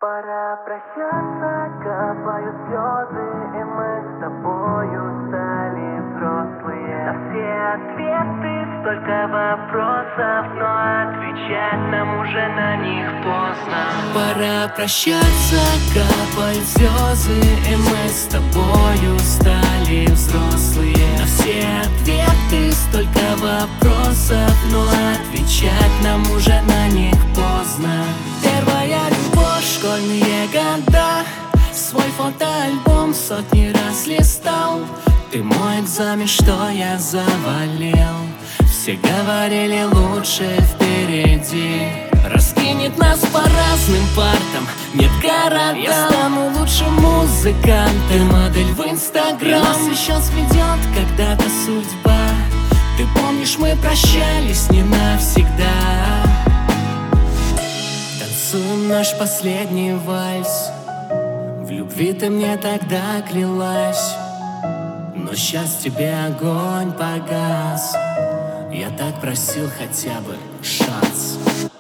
Пора прощаться, капают слезы, и мы с тобою стали взрослые. На все ответы столько вопросов, но отвечать нам уже на них поздно. Пора прощаться, капают слезы, и мы с тобою стали взрослые. На все ответы столько вопросов, но отвечать нам уже на них поздно. Первая любовь, школьные года, свой фотоальбом сотни раз листал. Ты мой экзамен, что я завалил. Все говорили, лучше впереди. Раскинет нас по разным партам, нет городам. Я стану лучшим музыкантом, модель в Инстаграм. Нас еще сведет когда-то судьба. Ты помнишь, мы прощались не навсегда. Танцуем наш последний вальс. В любви ты мне тогда клялась, но сейчас тебе огонь погас. Я так просил хотя бы шанс.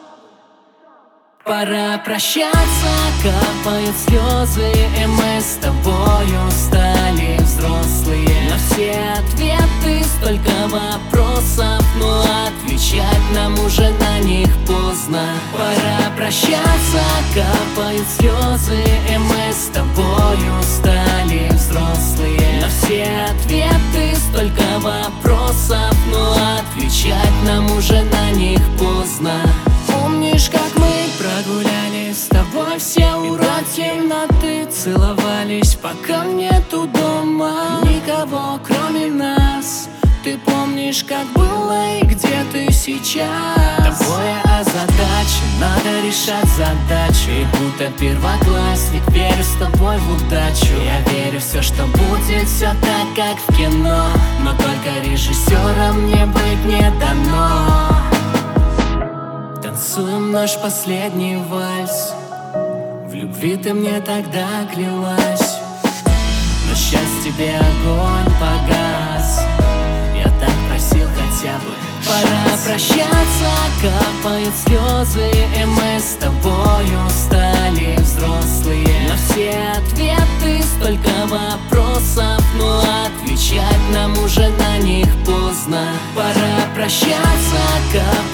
Пора прощаться, капают слезы, и мы с тобою стали взрослые. На все ответы столько вопросов, но отвечать нам уже на них поздно. Пора прощаться, капают слезы, и мы с тобою стали взрослые. На все ответы столько вопросов, но отвечать нам уже на них поздно. Помнишь, как мы прогулялись с тобой все уроки, до темноты целовались, пока нету дома никого, кроме нас. Ты помнишь, как было и где ты сейчас? Тобой озадачен, надо решать задачу. И будто первоклассник, верю с тобой в удачу. Я верю все, что будет, все так, как в кино, но только режиссером мне быть не дано. Танцуем наш последний вальс. В любви ты мне тогда клялась, но сейчас тебе огонь погас. Я так просил хотя бы шанс. Пора прощаться, капают слезы, и мы с тобою стали взрослые. На все ответы столько вопросов, но отвечать нам уже на них поздно. Пора прощаться, капают